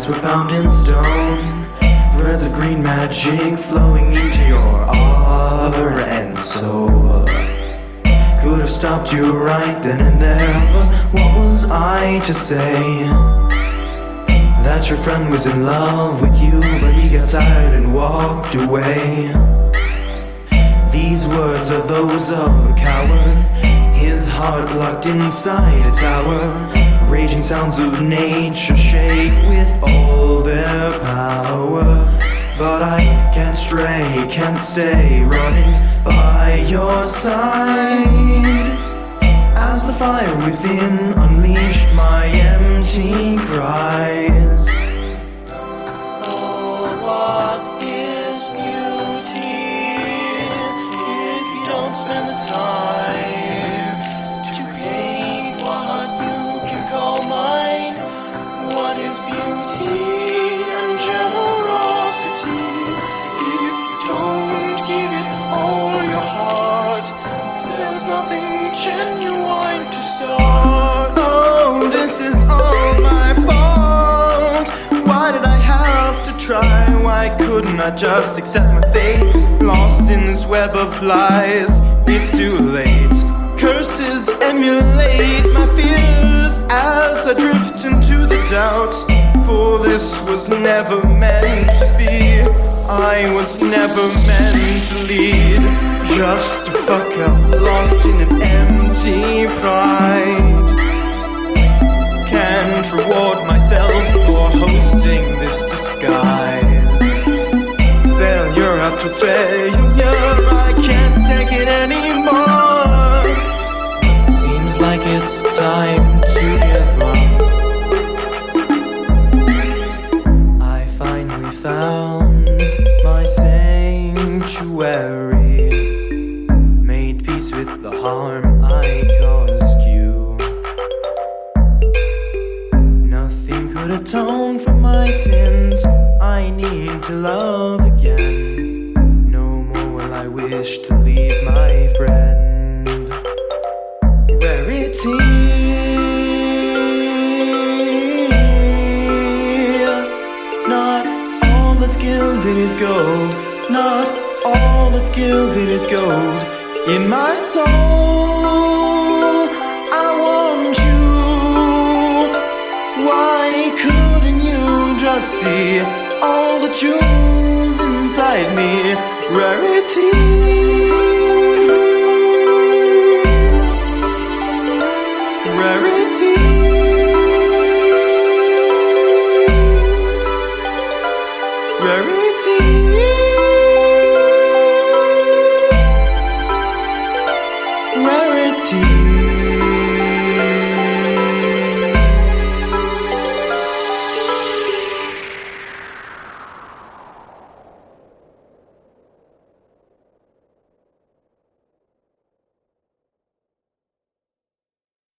As we're bound in stone, threads of green magic flowing into your heart and soul. Could have stopped you right then and there, but what was I to say? That your friend was in love with you, but he got tired and walked away. These words are those of a coward, his heart locked inside a tower. Raging sounds of nature shake with all their power. But I can't stray, can't stay running by your side. As the fire within unleashed my empty cries. Oh, what is beauty if you don't spend the time to paint what you can call mine? What is beauty and generosity if you don't give it all your heart? There's nothing genuine to start. Oh, this is all my fault. Why did I have to try? Why couldn't I just accept my fate? Lost in this web of lies, it's too late. Curses emulate my fears as I drift into the doubt. For this was never meant to be. I was never meant to lead. Just a fuck up, lost in an empty pride. Can't reward myself for hosting this disguise. Failure after failure, I can't take it anymore. Seems like it's time to give up. I finally found my sanctuary, made peace with the harm I caused you. Nothing could atone for my sins. I need to love again. No more will I wish to leave my friend. Rarity. Not all that's gilded is gold. Not all that's gilded is gold. In my soul, I want you. Why couldn't you just see all the jewels inside me? Rarity. Rarity.